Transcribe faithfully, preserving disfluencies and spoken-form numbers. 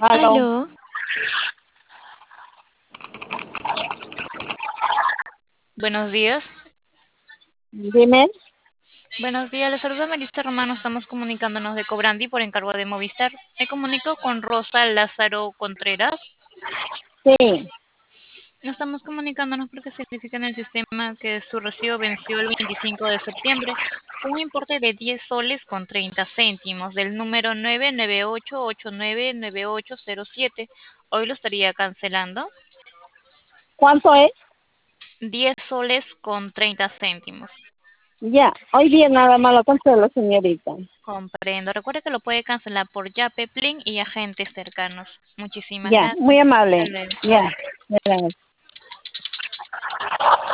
Aló, Aló, buenos días. dime. Buenos días, les saluda Melissa Romano. Estamos comunicándonos de Cobrandi por encargo de Movistar. Me comunico con Rosa Lázaro Contreras. Sí. Nos estamos comunicándonos porque se verifica en el sistema que su recibo venció el veinticinco de septiembre. Un importe de diez soles con treinta céntimos del número nueve nueve ocho ocho nueve nueve ocho cero siete. Hoy lo estaría cancelando. ¿Cuánto es? Diez soles con treinta céntimos. Ya, hoy día nada más lo cancelo, señorita. Comprendo. Recuerde que lo puede cancelar por Yape, Plin y agentes cercanos. Muchísimas Ya, gracias. muy Hasta amable. luego. Ya, gracias.